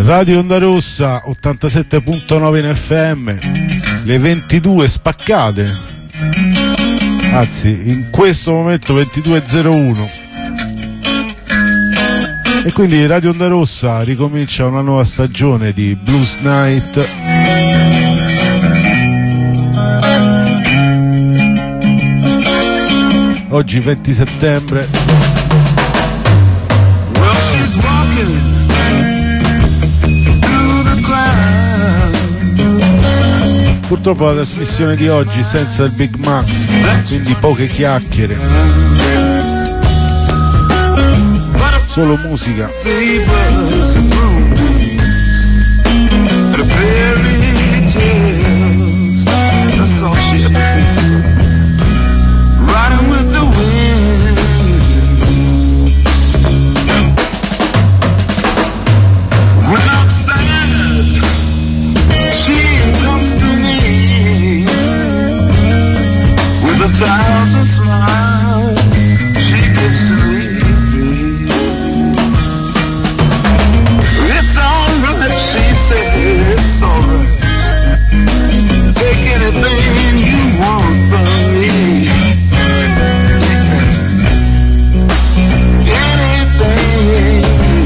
Radio Onda Rossa 87.9 in FM, le 22 spaccate, anzi in questo momento 22.01, e quindi Radio Onda Rossa ricomincia una nuova stagione di Blues Night. Oggi 20 settembre. Purtroppo la trasmissione di oggi senza il Big Max, quindi poche chiacchiere, solo musica. Thousand smiles she gives to me free. It's alright, she said, it's alright. Take anything you want from me. Anything.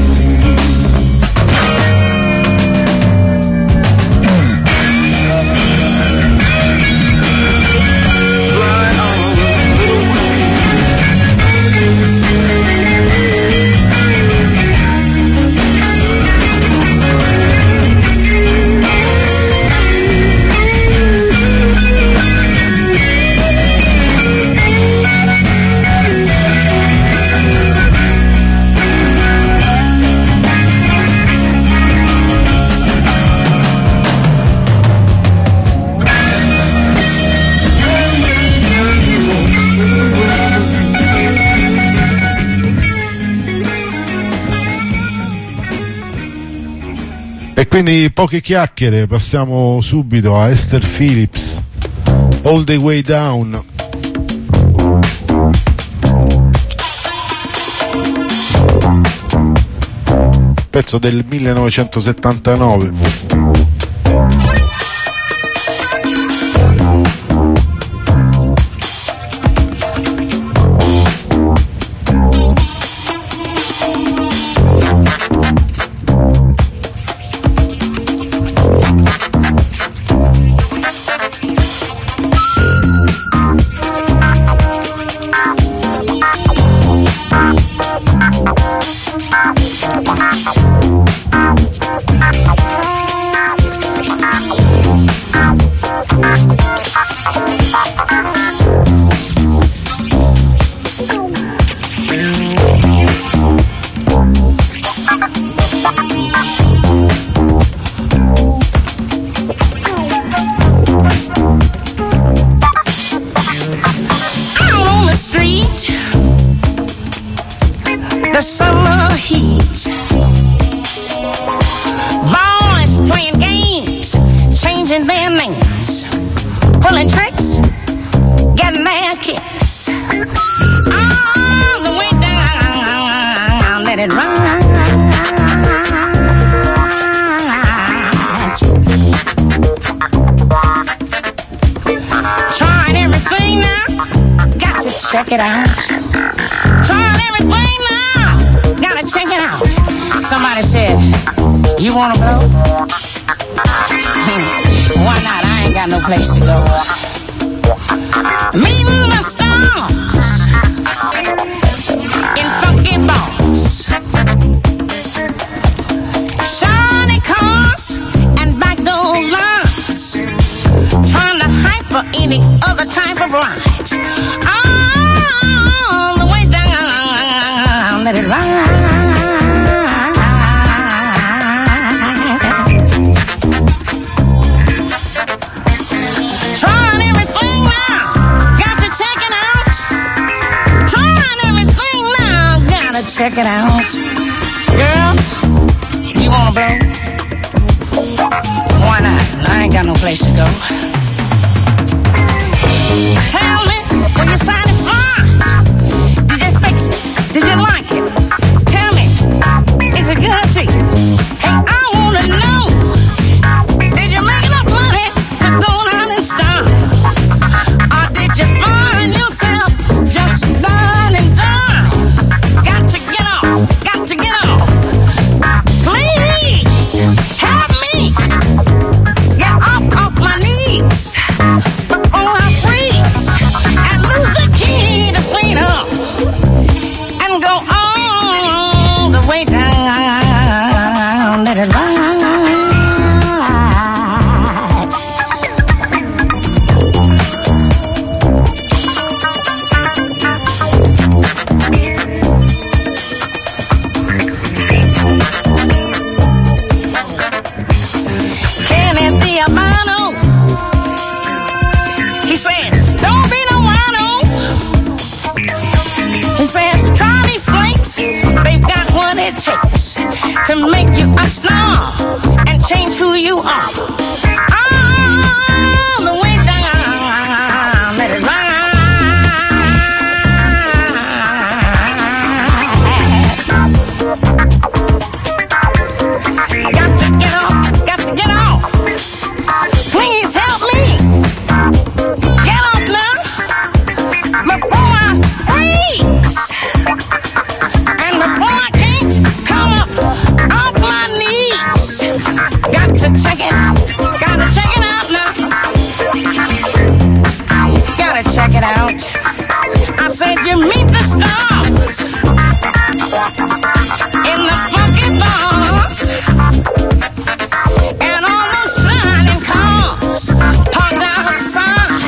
E quindi poche chiacchiere, passiamo subito a Esther Phillips, All the Way Down. Pezzo del 1979. Check it out. Trying everything now. Gotta check it out. Somebody said, you wanna blow? Why not? I ain't got no place to go. Meeting the stars in funky bars, shiny cars and backdoor lines, trying to hype for any other type of ride. Let it ride. Trying everything now, got to check it out. Trying everything now, gotta check it out. Girl, you wanna blow? Why not? I ain't got no place to go. Tell me when you're satisfied. Did you fix it? Did you like it? Tell me, is it good to you? Hey, I wanna check it out. I said you meet the stars in the funky bars and all those shining cars parked outside.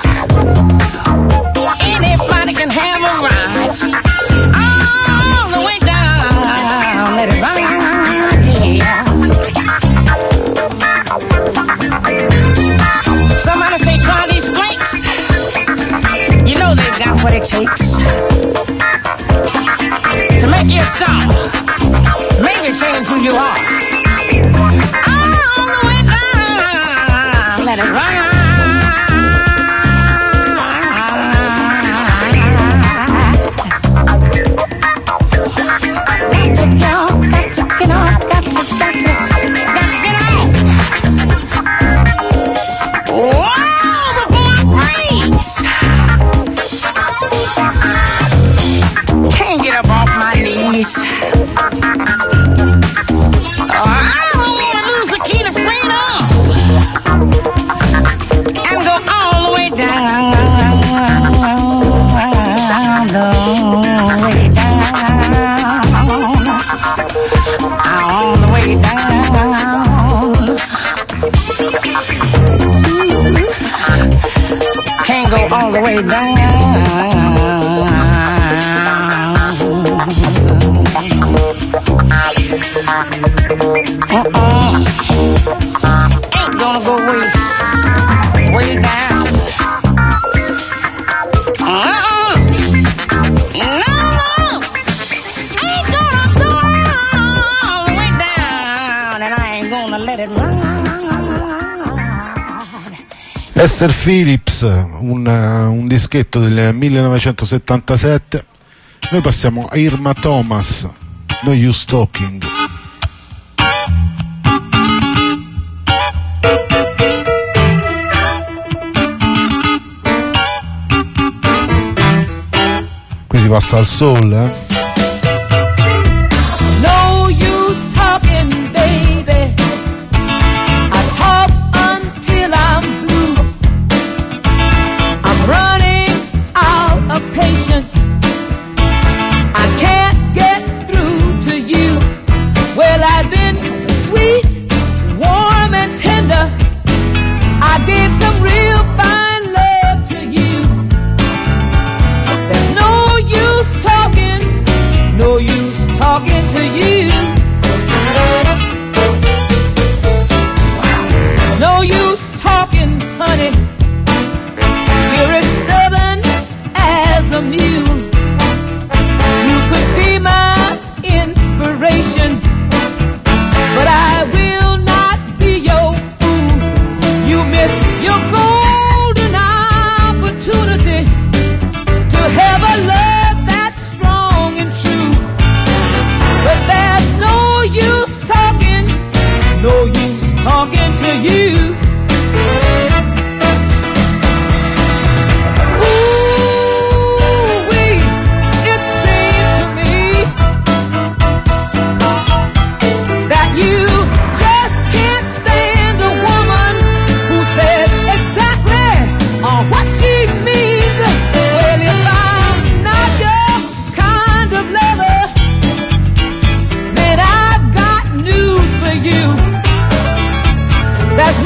Anybody can have a ride all the way down. Let it ride, yeah. Somebody say try these flakes. You know they've got what it takes to make you a star. Maybe change who you are. All the way down, let it ride. Got to get off, got to get off, got to get off. Whoa, before it breaks. Can't get up off my knees. I don't want to lose the key to freedom and go all the way down, all the way down, all the way down. Can't go all the way down. Ain't gonna go way down. No, ain't gonna go all the way down, and I ain't gonna let it run. Esther Phillips, un dischetto del 1977. Noi passiamo a Irma Thomas, No Use Talking. Qui si passa al soul, eh? No use talking, baby. I talk until I'm blue. I'm running out of patience. I can't get through to you. Well, I've been sweet, warm and tender. I gave some real fine love to you. There's no use talking, no use talking to you. No use talking, honey. You're as stubborn as a mule. You could be my inspiration, but I will not be your fool. You missed your golden opportunity to have a love that's strong and true. But there's no use talking, no use talking to you. Ooh-wee, it seemed to me that you just can't stand a woman who says exactly what she means. Well, if I'm not your kind of lover, then I've got news for you. There's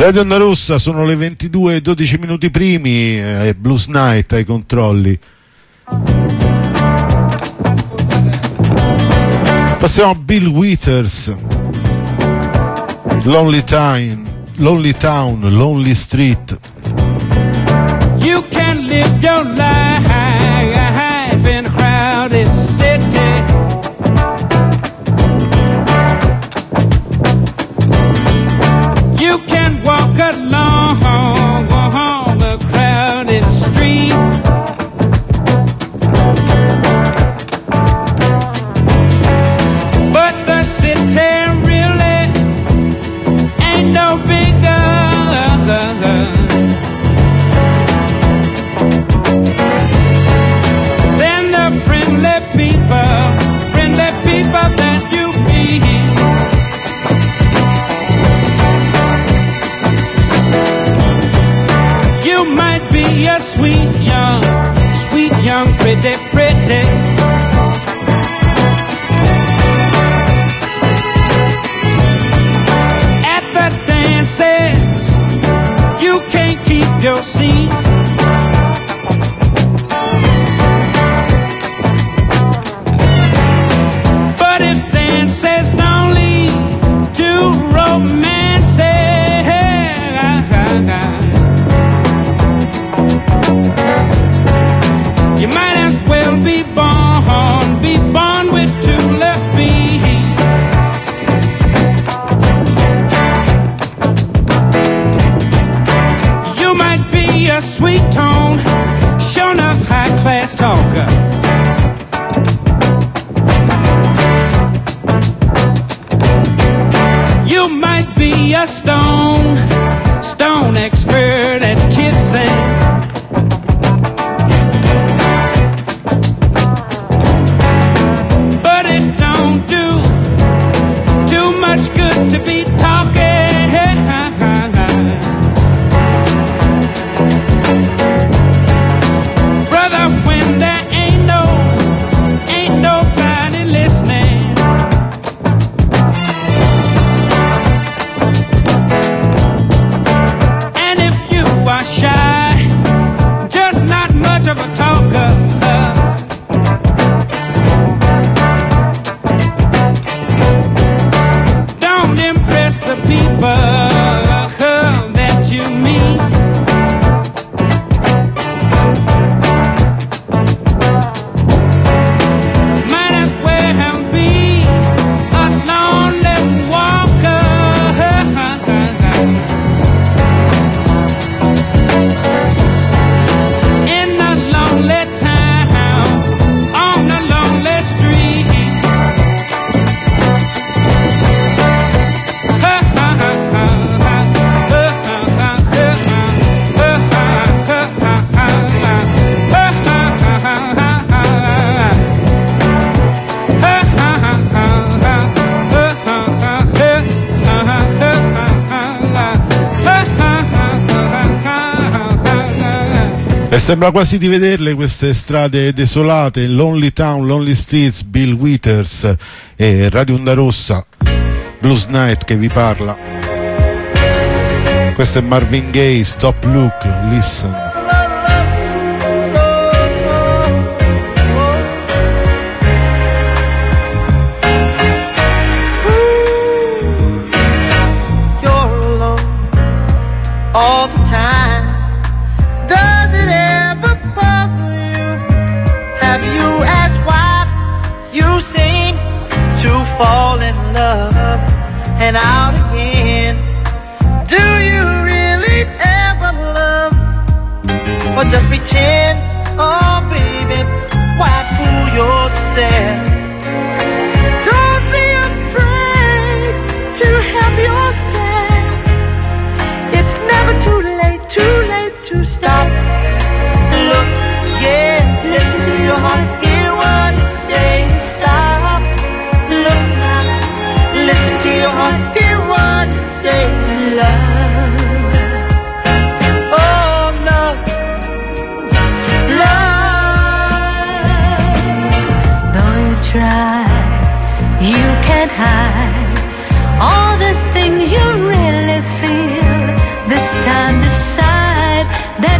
Radio Onda Rossa, sono le 22:12 minuti primi, Blues Night ai controlli. Passiamo a Bill Withers, Lonely Town, Lonely Street. You can live your life in a crowded city. You can walk along the crowded street. But the city really ain't no bigger than the friendly people that you meet. You might be a sweet young, pretty. At the dances, you can't keep your seat. But if dances don't lead to romance, you might as well be born with two left feet. You might be a sweet tone, sure enough high class talker. You might be a stone expert at kissing. Good to be talking, brother, when there ain't nobody listening. And if you are shy, just not much of a talker, the people that you meet. Might as well be a lonely walker in a lonely town, on a lonely street. E sembra quasi di vederle queste strade desolate, Lonely Town, Lonely Streets, Bill Withers e Radio Onda Rossa, Blues Night che vi parla. Questo è Marvin Gaye, Stop, Look, Listen. All the time. Does it ever puzzle you? Have you asked why you seem to fall in love and out again? Do you really ever love or just pretend? Oh baby, why fool yourself? Don't be afraid to help yourself. It's never too late to stop. Look, yes, listen to your heart, hear what it says. Stop, look now, listen to your heart, hear what it says. Love, oh love, love. Though you try, you can't hide all the things you really feel.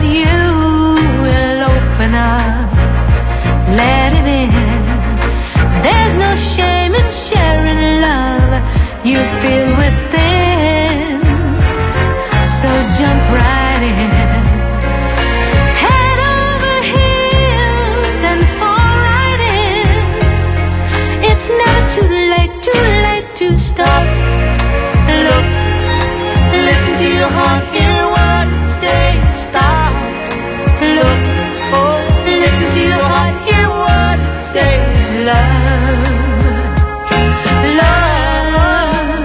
that you will open up, let it in. There's no shame in sharing love you feel within. So jump right in, head over heels and fall right in. It's never too late to stop. Look, listen to your heart, hear what it says. Stop, look, oh, listen to your heart, hear what it says. Love, love,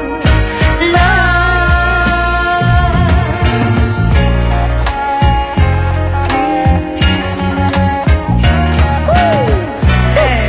love. Woo! Hey.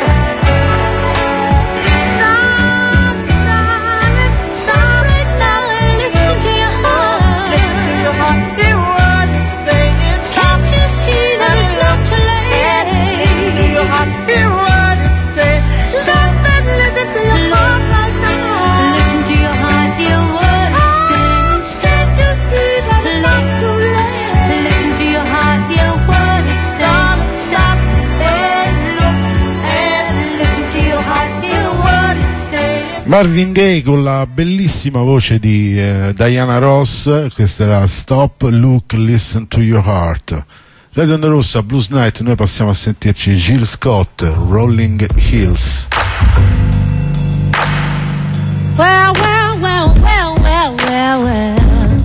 Darling, stop right now and listen to your heart. Listen to your heart, hear what it's saying. Can't you see that it's not too late? Listen to your heart, hear what it's saying. Stop and listen to your heart right now. Listen to your heart, hear what it's saying. Can't you see that it's not too late? Listen to your heart, hear what it's saying. Stop and look and listen to your heart, hear what it's saying. Marvin Gaye con la bellissima voce di Diana Ross. Questa era Stop, Look, Listen to Your Heart. Radio Onda Rossa, Blues Night. Noi passiamo a sentirci Jill Scott, Rolling Hills. Well, well, well, well, well, well, well.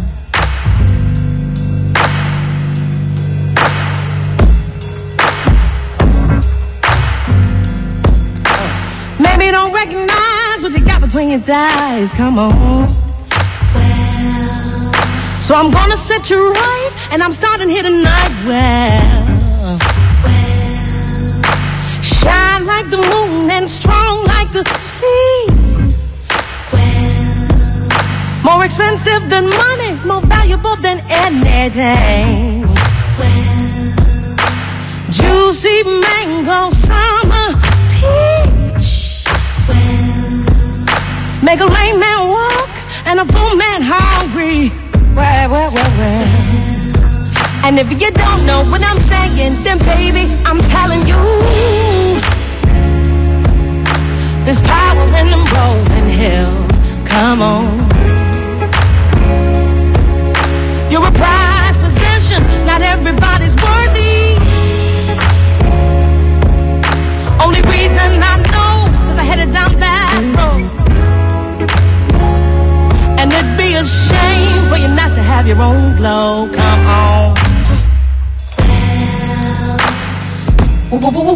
Maybe you don't recognize what you got between your thighs. Come on. Well, so I'm gonna set you right, and I'm starting here tonight. Well, shine like the moon and strong like the sea. More expensive than money, more valuable than anything. Juicy mango, summer peach. Make a lame man walk and a full man hungry. Well. And if you don't know what I'm saying, then baby, I'm telling you, there's power in them rolling hills. Come on. You're a prized possession, not everybody's worthy. Only reason I know, 'cause I headed down that road. And it'd be a shame for you not to have your own glow. Come on. Well.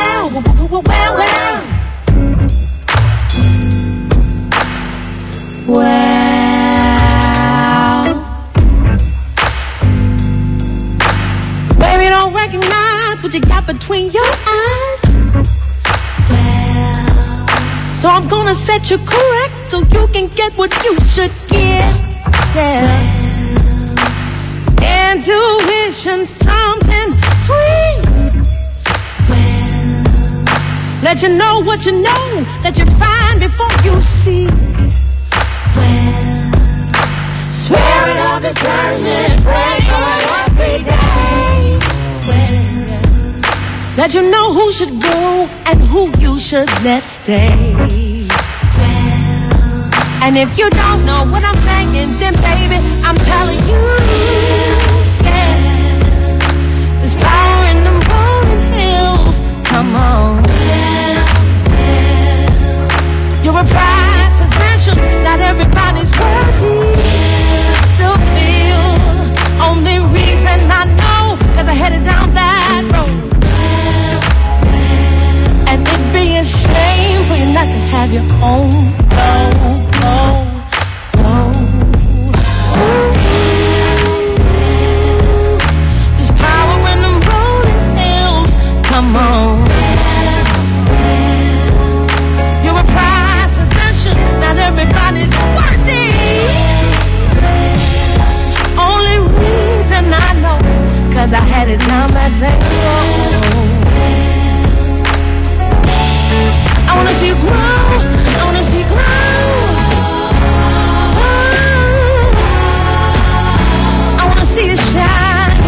Baby, don't recognize what you got between your eyes. So I'm gonna set you correct so you can get what you should get. Yeah. Intuition, something sweet. Let you know what you know, let you find before you see. Spirit of discernment, pray for every day. Let you know who should go and who you should let stay. And if you don't know what I'm saying, then baby, I'm telling you, yeah, there's power in them rolling hills. Come on. You're a prized possession, not everybody's worthy to feel. Only reason I know, 'cause I headed down that road. And it'd be a shame for you not to have your own. There's power in them rolling hills. Come on. You're a prized possession, not everybody's worthy. Only reason I know, 'cause I had it down that same road. I wanna see you grow, I wanna see you grow. I wanna see you shine,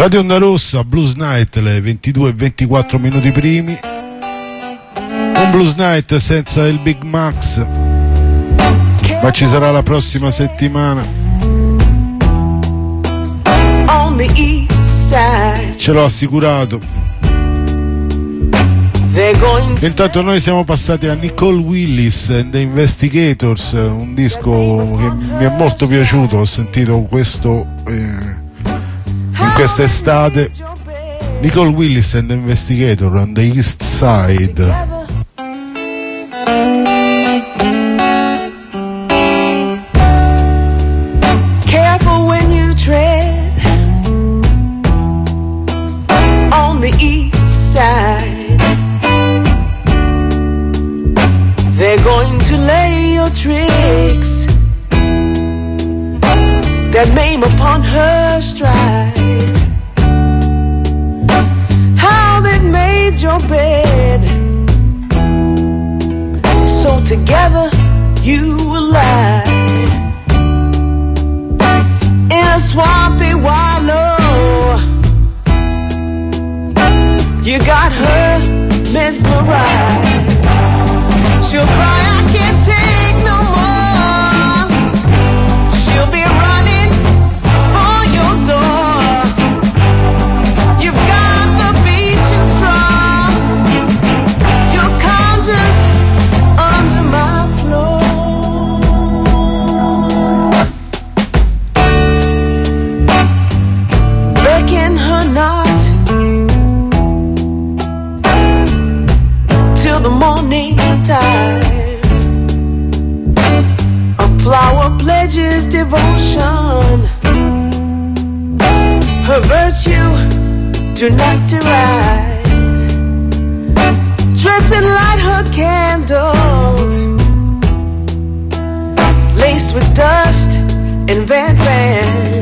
Radio Onda Rossa, Blues Night, le 22:24 minuti primi. Un Blues Night senza il Big Max, ma ci sarà la prossima settimana. On the east side, Ce l'ho assicurato. they're going to Intanto noi siamo passati a Nicole Willis and the Investigators, un disco che mi è molto piaciuto. Ho sentito questo in quest'estate. Nicole Willis and the Investigator on the East Side. careful when you tread on the east side. They're going to lay your tricks that maim upon her stride. How they've made your bed, so together you will lie in a swampy wallow. You got her mesmerized. She'll cry, I can't take no more. She'll be running for your door. You've got the beaching straw. Your conjures under my floor. Beckon her not till the morning time. A flower pledges devotion. Her virtue do not deride. Dress and light her candles, laced with dust and Van Van.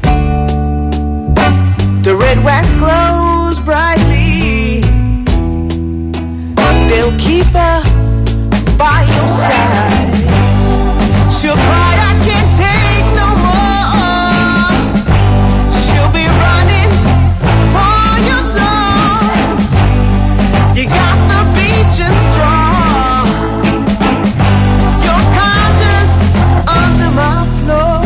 The red wax glows brightly. They'll keep her by your side. She'll cry, I can't take no more. She'll be running for your door. You got the beach and straw. Your conjures under my floor.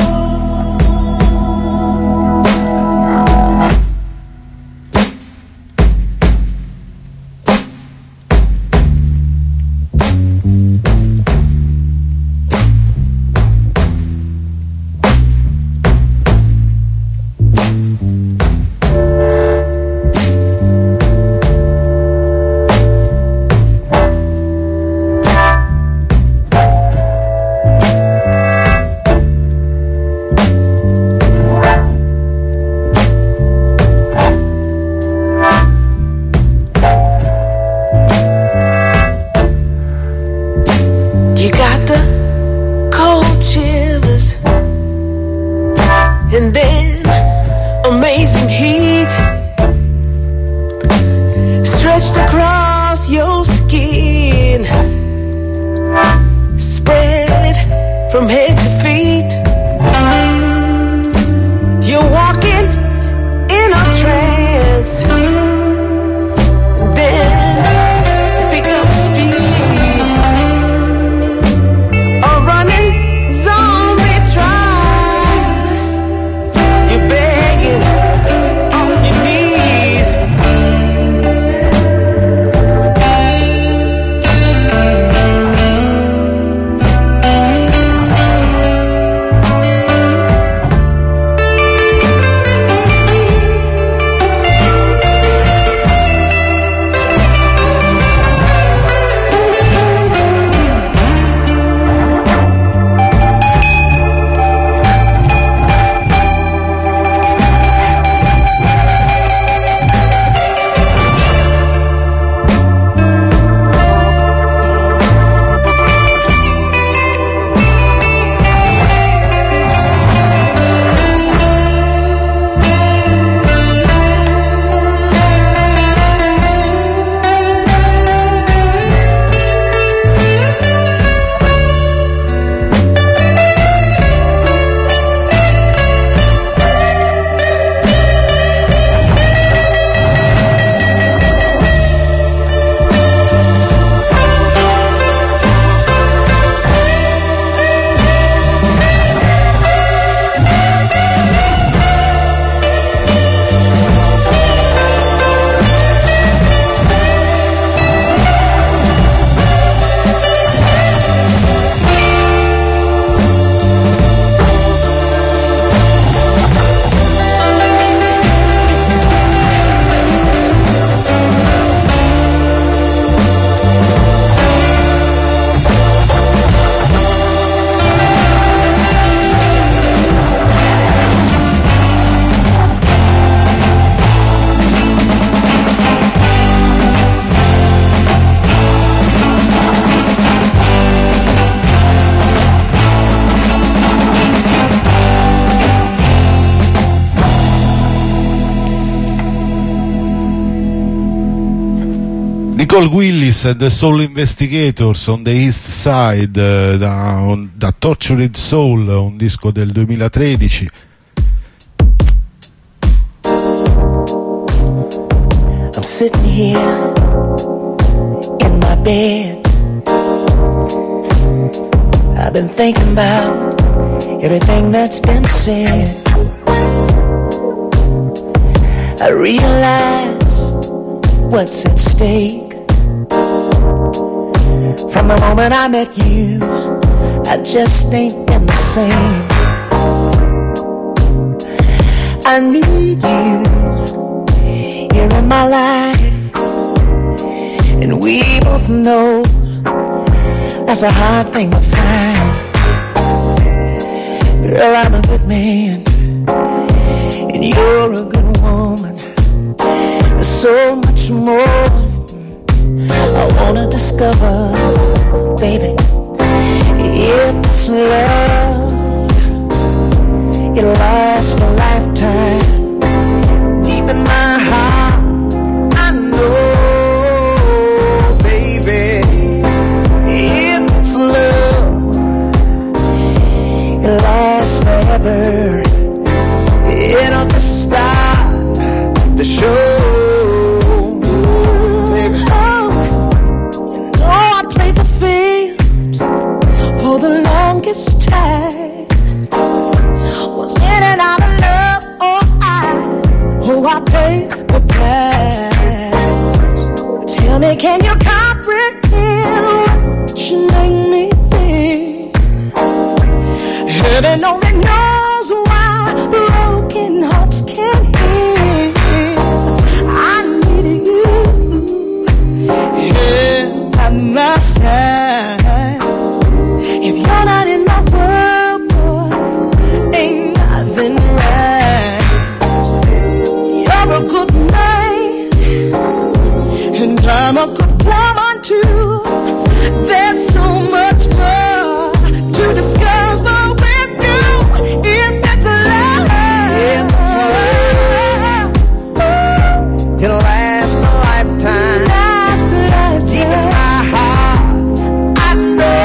You got the cold shivers and then amazing heat stretched across your skin, spread from head to feet. You're walking in a trance, then pick up speed. A running zombie try. You're begging on your knees. Nicole Willis and the Soul Investigators on the East Side, da Tortured Soul, un disco del 2013. I'm sitting here in my bed. I've been thinking about everything that's been said. I realize what's at stake. From the moment I met you, I just ain't been the same. I need you here in my life, and we both know that's a hard thing to find. Girl, I'm a good man, and you're a good woman. There's so much more I wanna discover, baby. If it's love, it'll last a lifetime. Deep in my heart, I know, baby. If it's love, it'll last forever. It'll just start the show. Time was in and out of love, I paid the price. Tell me, can you comprehend what you make me feel? Heaven only knows why broken hearts can't heal. I need you here by my side. If you're not in my world, boy, ain't nothing right. You're a good man, and I'm a good woman too. There's so much more to discover with you. If it's love, it'll last a lifetime. Last a lifetime. Deep in my heart, I know.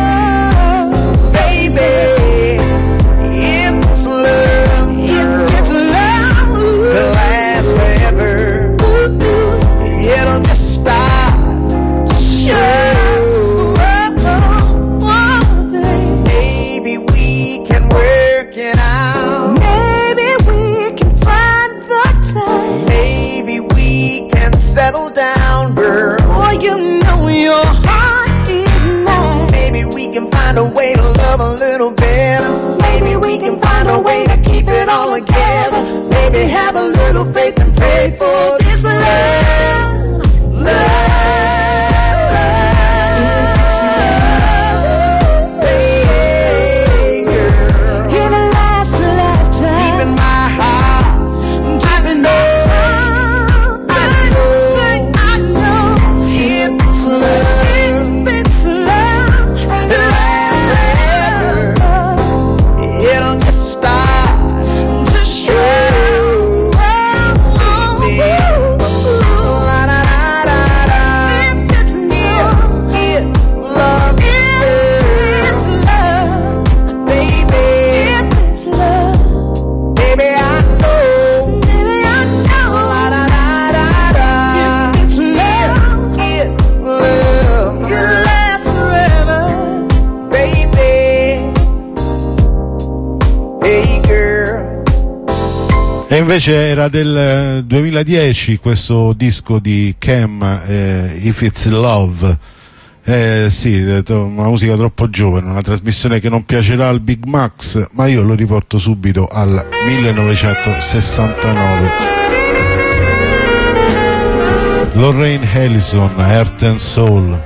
Settle down, girl. Oh, you know your heart is mine. Maybe we can find a way to love a little better. Maybe we can find a way to keep it all together. Maybe have a little faith and pray for this love. Love. Hey, girl. It'll last a lifetime. Deep in my heart, I know. E invece era del 2010 questo disco di Kem, If It's Love. Sì, una musica troppo giovane, una trasmissione che non piacerà al Big Max, ma io lo riporto subito al 1969. Lorraine Ellison, Heart and Soul.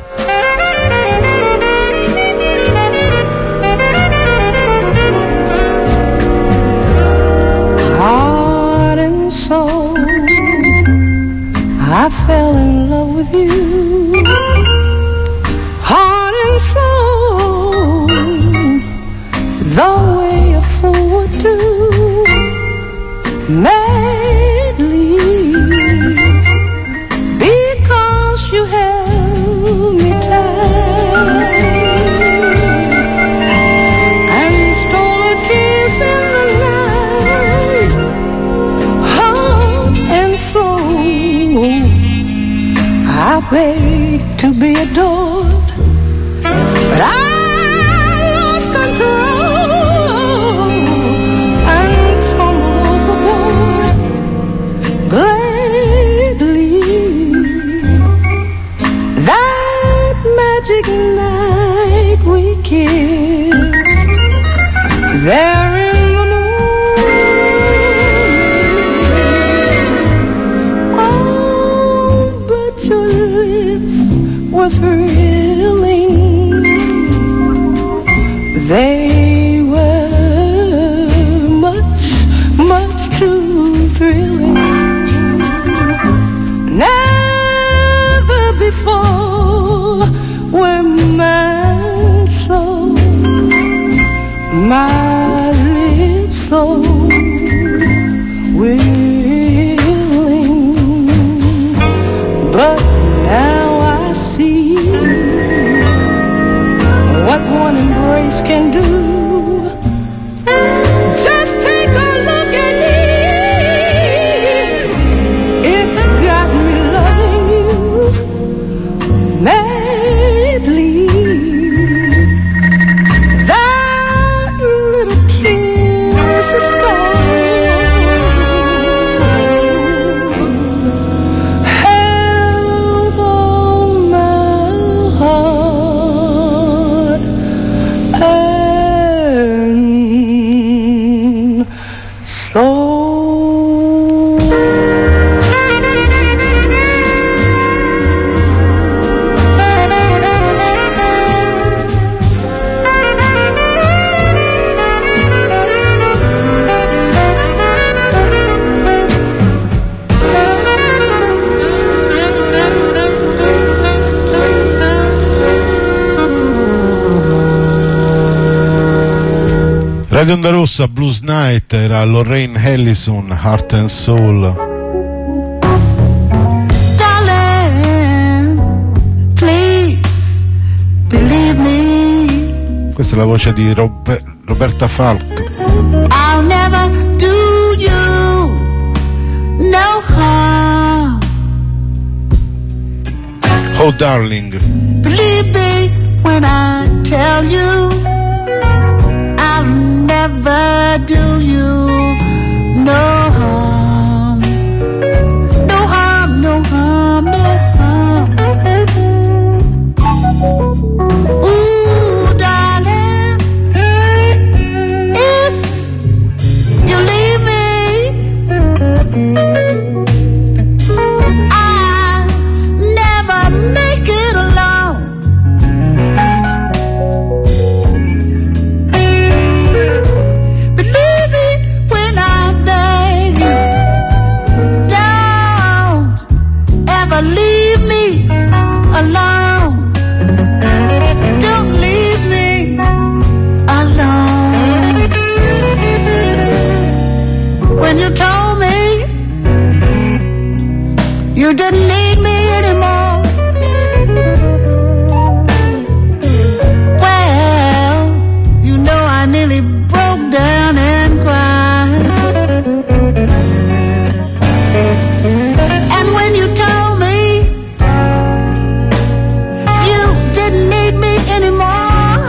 I fell in love with you, heart and soul, the way a fool would do, madly, because you had I paid to be adored, but I lost control and tumbled overboard. Gladly, that magic night we kissed there in the moonlight. Oh, but your lips were thrilling. They were much, much too thrilling. Never before were mine so, my lips so willing. But now I see what one embrace can do. Just take a look at me. It's got me loving you madly. That little kiss you stole held on my heart and soul. Radio Onda Rossa, Blues Night, era Lorraine Ellison, Heart and Soul. Darling, please believe me. Questa è la voce di Roberta Falco. I'll never do you no harm. Oh Darling. Believe me when I tell you I'll never do you no harm. No harm, no harm, no harm. Ooh, darling, if you leave me, I'll never make it alone. Believe me when I beg you, don't ever leave me alone. Don't leave me alone. When you told me you didn't need me anymore, well, you know I nearly broke down and cried. And when you told me you didn't need me anymore,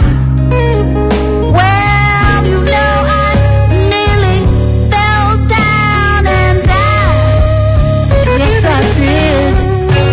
well, you know I nearly fell down and died. Yes, I did.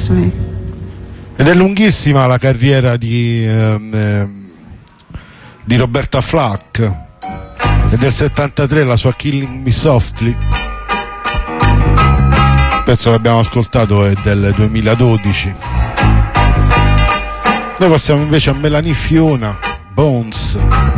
kiss me. Ed è lunghissima la carriera di Roberta Flack. È del 73 la sua Killing Me Softly. Il pezzo che abbiamo ascoltato è del 2012. Noi passiamo invece a Melanie Fiona, Bones.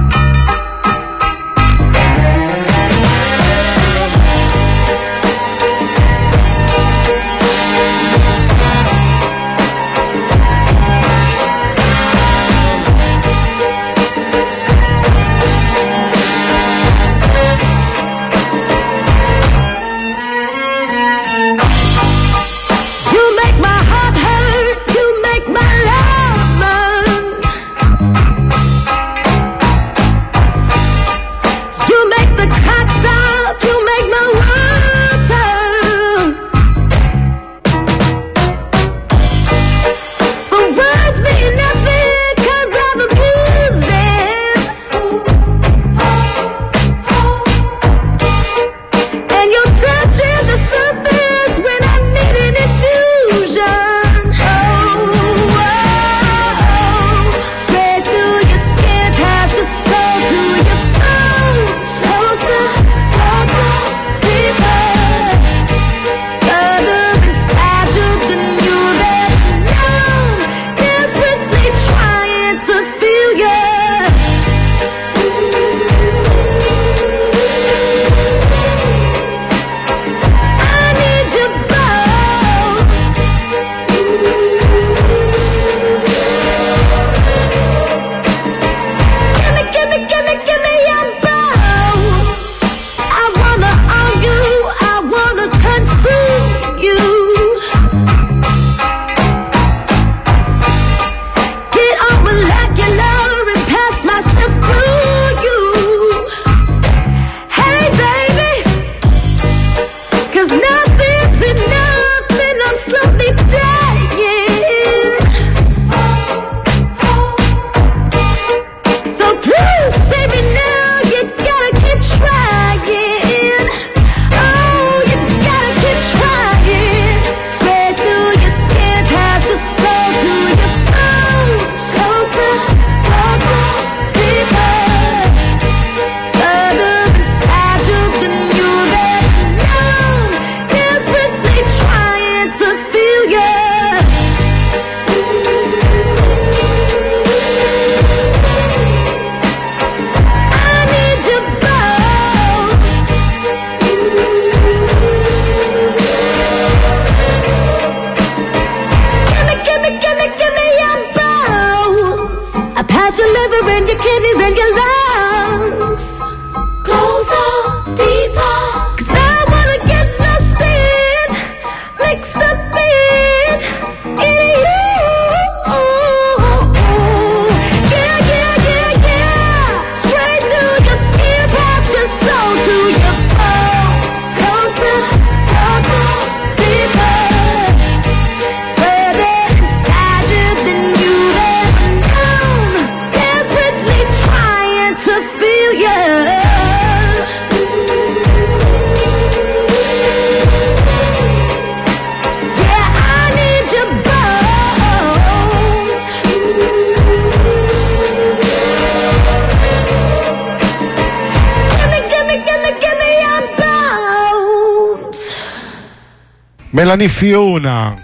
Melanie Fiona,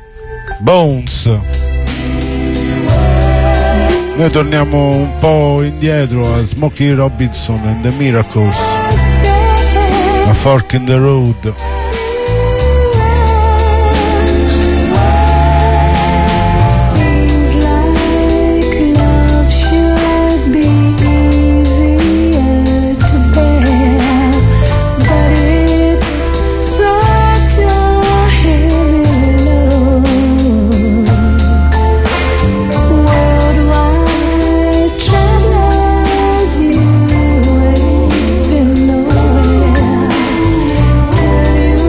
Bones. Noi torniamo un po' indietro a Smokey Robinson and the Miracles, A Fork in the Road. You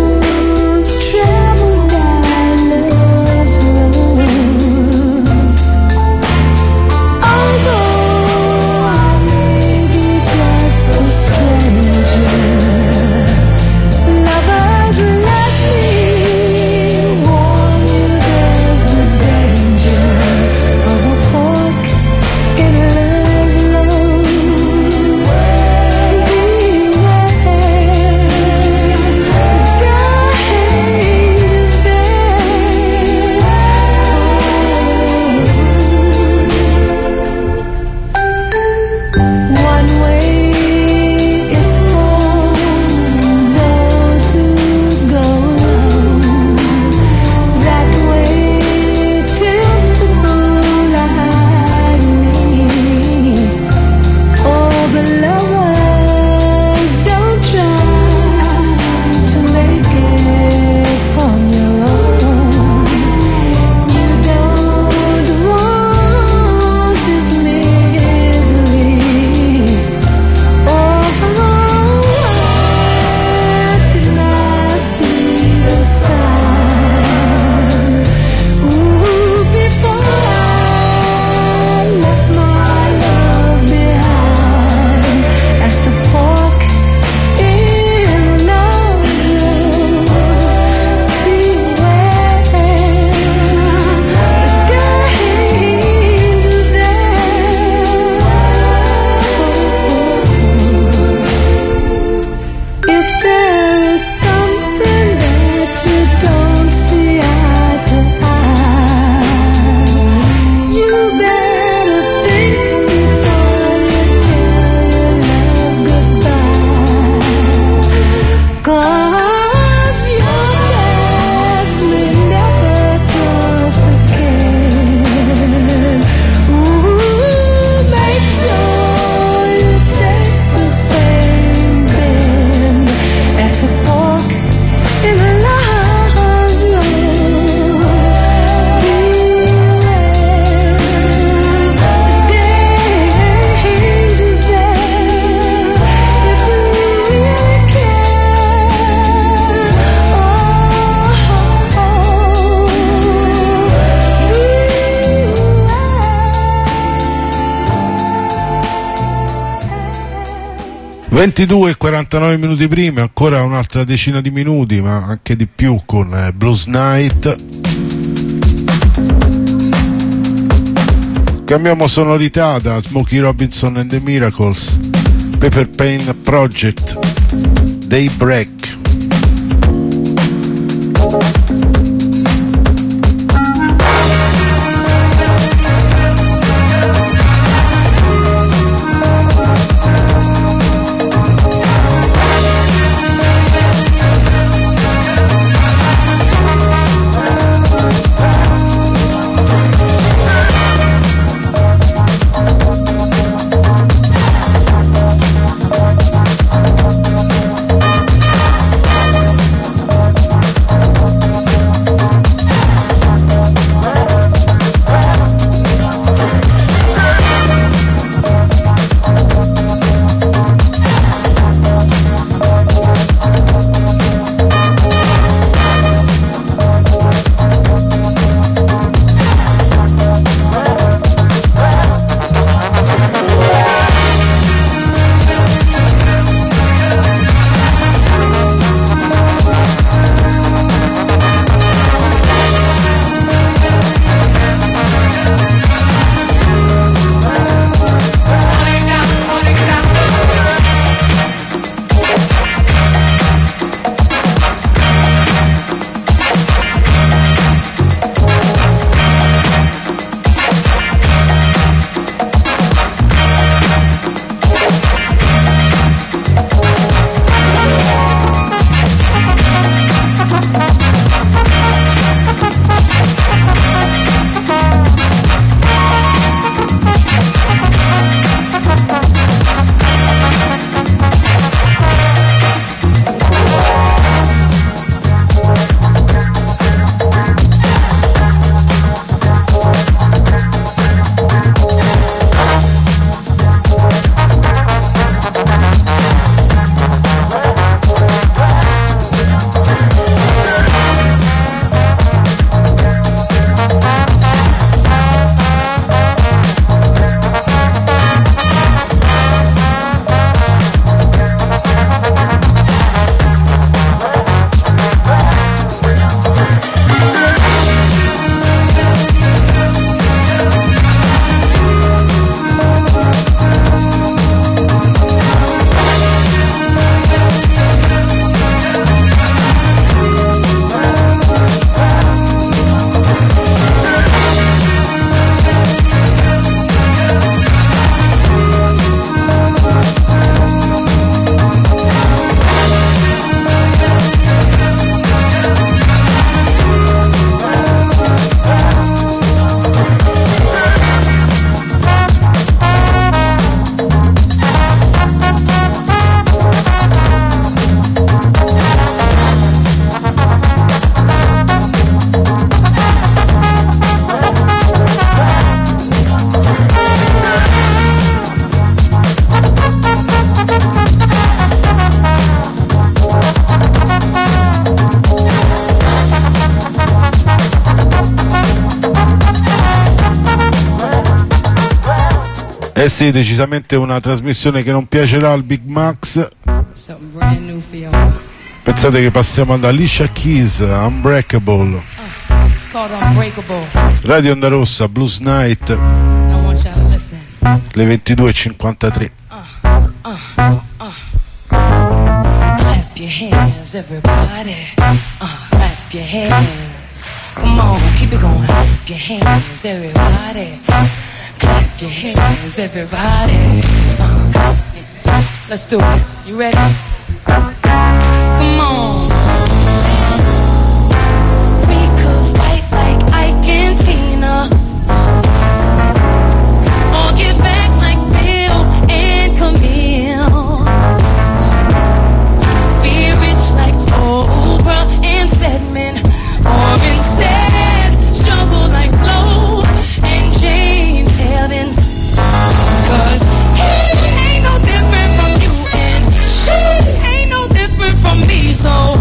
22:49 minuti prima, ancora un'altra decina di minuti, ma anche di più, con Blues Night. Cambiamo sonorità da Smokey Robinson and the Miracles, Pepper Pain Project, Daybreak. Eh sì, decisamente una trasmissione che non piacerà al Big Max. Pensate che passiamo ad Alicia Keys, Unbreakable. Radio Onda Rossa, Blues Night, le 22:53. Clap your hands, everybody. Clap your hands. Come on, keep it going. Clap your hands, everybody. Clap your hands, everybody. Let's do it. You ready? Come on. We could fight like Ike and Tina, or get back like Bill and Camille. Be rich like Oprah and Stedman, or instead struggle like Flo and James Evans. 'Cause he ain't no different from you and she ain't no different from me. So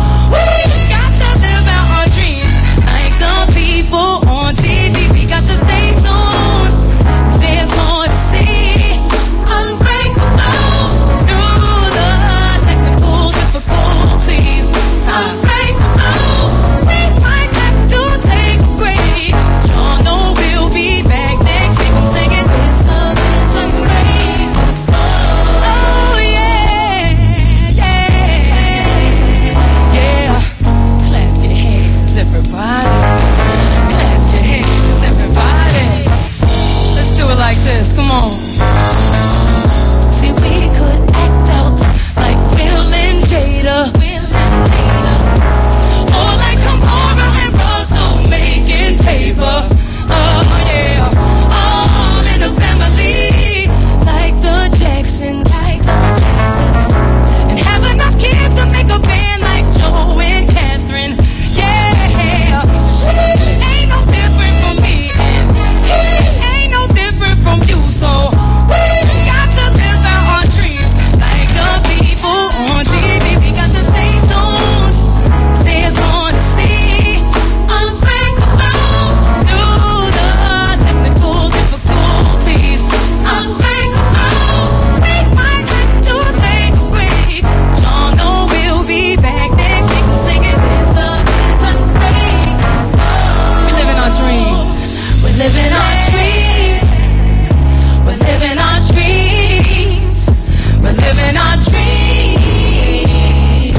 our dreams. We're living our dreams. We're living our dreams.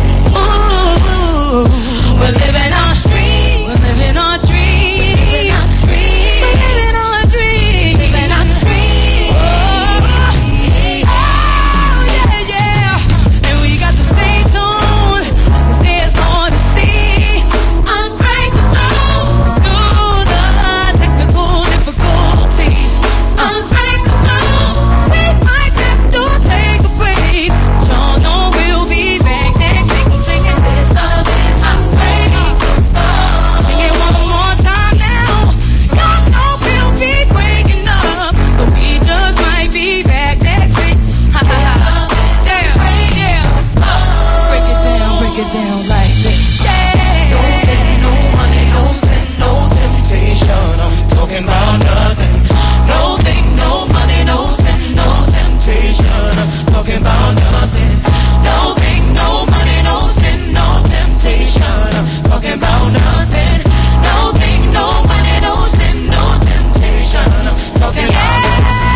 Ooh, we're living our dreams. We're living our dreams. We're living our dreams. Living our dreams. Oh, yeah, yeah. And we got to stay tuned, 'cause there's more to see. Unbreakable through the technical difficulties. Unbreakable, we might have to take a break. Y'all know we'll be back next week. Singing this love is unbreakable. Sing it one more time now. Y'all know we'll be breaking up, but we just might be back next week. Break it down like this. No thing, no money, no sin, no temptation. I'm talking about nothing. No thing, no money, no sin, no temptation. I'm talking about nothing. No thing, no money, no sin, no temptation. I'm talking about nothing. No thing, no money, no sin, no temptation. I'm talking about nothing.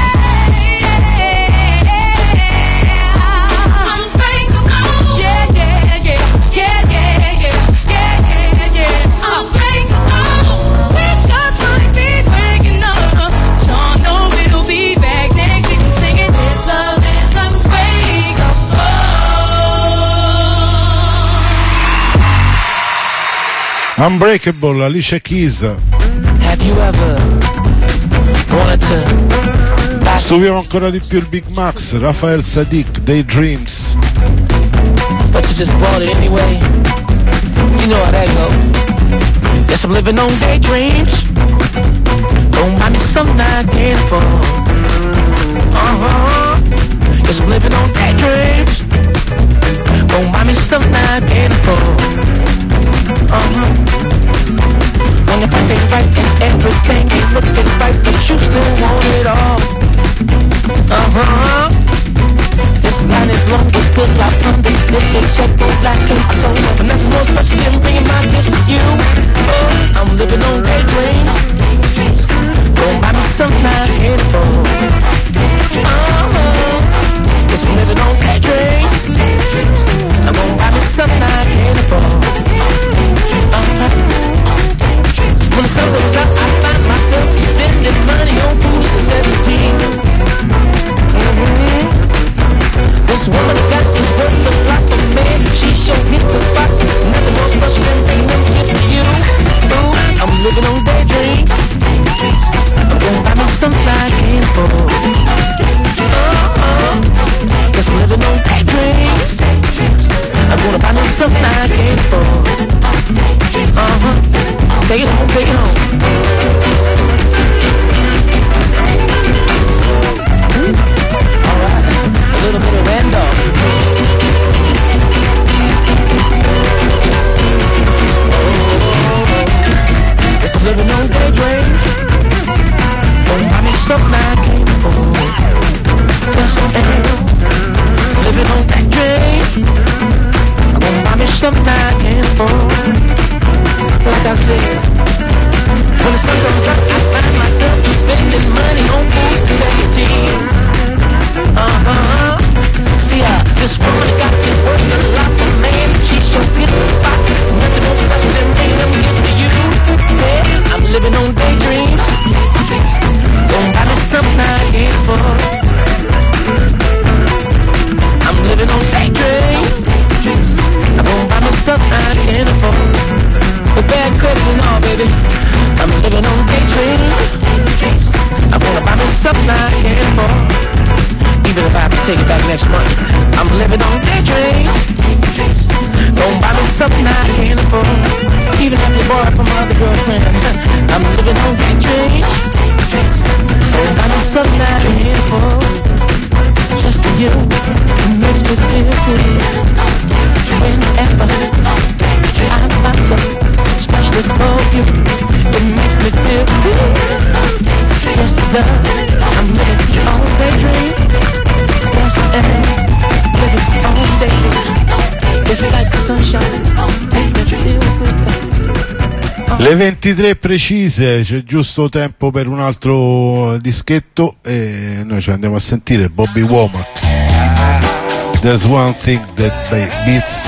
Unbreakable, Alicia Keys. Have you ever wanted to Studiamo ancora di più il Big Max, Rafael Sadiq, Daydreams. but you just bought it anyway? You know how that go. Guess I'm living on daydreams. Don't buy me something I can't afford. Guess I'm living on daydreams. Don't buy me something I can't afford. When the price ain't right and everything ain't looking right, but you still want it all. This line is long, it's good, I under this and check go last till October. But nothing's more special than bringing my gifts to you. I'm living on daydreams. Don't buy me something I can't afford. Yes, I'm living on daydreams. I'm gonna buy me something I can't afford. When the sun goes up, I find myself spending money on food at 17. This woman I got is worth a lot for me. She sure hit the spot. Nothing more special than bringing them gifts to you. Ooh, I'm living on daydreams. I'm gonna buy me something I can't afford. Guess I'm living on daydreams. I'm gonna buy me something I can't afford. Take it home, take it home. Alright, a little bit of Randolph. Guess I'm living on daydreams. Don't buy me something I can't afford. Yes, I am living on daydreams. I'm gonna buy me something I can't afford. Like I said, when the sun comes up, I find myself spending money on fools and 17s. See how this woman got is worth a lot for man. She sure hit the spot. Nothing more special than bringing them gifts to you. Yeah, I'm living on daydreams. Don't buy me something I can't afford. I'm living on daydreams. I'm gonna buy me something I can't afford. With bad credit and all, baby, I'm living on daydreams. I'm gonna buy me something I can't afford. Even if I have to take it back next month, I'm living on daydreams. Don't buy me something I can't afford. Even if you bought it from my other girlfriend, I'm living on daydreams. Don't buy me something I can't afford. Just for you, it makes me feel good. Whenever I find something especially for you, it makes me feel good. Yes, it does. I'm living on daydreams. Yes, I am living on daydreams. It's like the sunshine, makes me feel good. Le 23 precise, c'è giusto tempo per un altro dischetto e noi ci andiamo a sentire Bobby Womack. There's one thing that beats.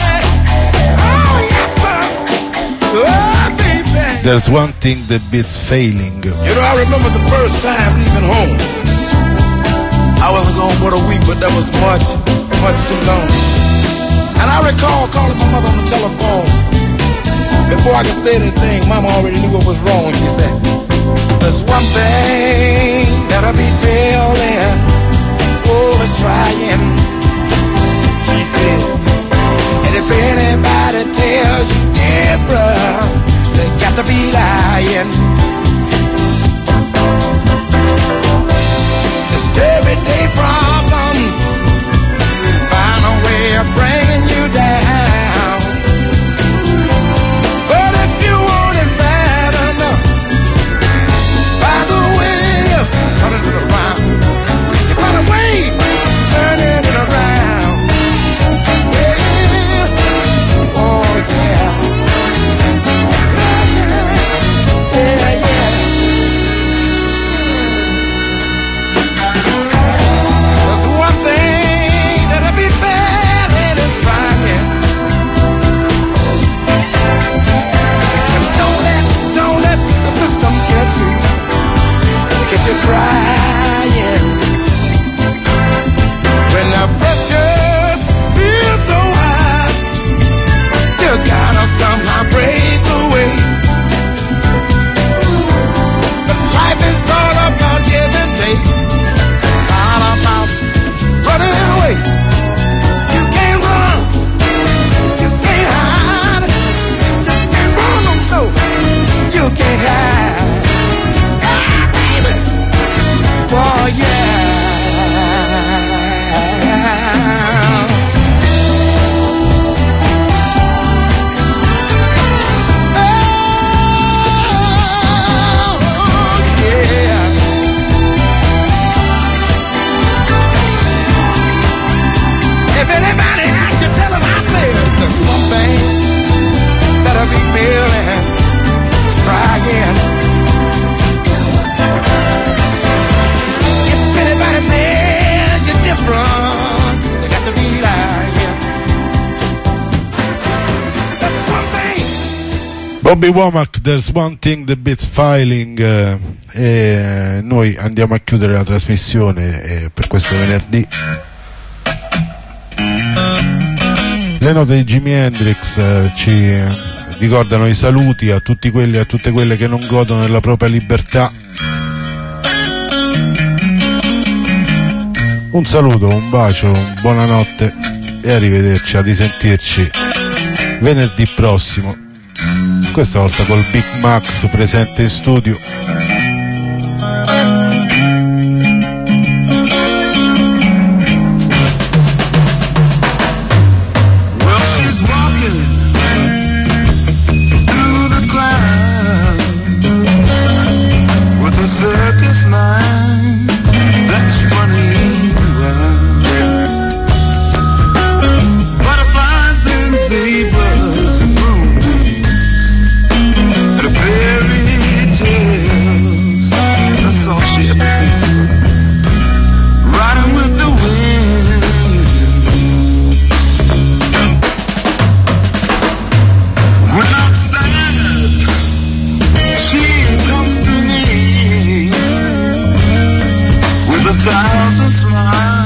There's one thing that beats failing. You know, I remember the first time leaving home. I wasn't gone but a week, but that was much too long. And I recall calling my mother on the telephone. Before I could say anything, Mama already knew what was wrong. She said, there's one thing that I be feeling, oh, it's trying. She said, and if anybody tells you different, they got to be lying. Just everyday problems find a way of bringing you down. Turning it around. You find a way, turning it around. Yeah, oh yeah. Yeah, yeah. There's one thing that I be feeling is trying. And don't let the system get you crying. When the pressure feels so high, you gotta somehow break away. But life is all about give and take. It's all about running away. You can't run, you can't hide, you can't run, no, you can't hide. Oh yeah. Oh yeah. If anybody asks you, tell them I said there's one thing that I be feeling, trying. Tells you different, they got to be lying. That's one thing. Bobby Womack, There's One Thing That Beats Filing, e noi andiamo a chiudere la trasmissione per questo venerdì. Le note di Jimi Hendrix ci ricordano i saluti a tutti quelli e a tutte quelle che non godono della propria libertà. Un saluto, un bacio, buonanotte e arrivederci, a risentirci venerdì prossimo, questa volta col Big Max presente in studio. Well, she's walking through the crowd with a circus mind that's running wild. Butterflies and zebras and moonbeams and fairy tales, that's all she ever thinks of. Riding with the wind. When I'm sad, she comes to me with 1,000 smiles.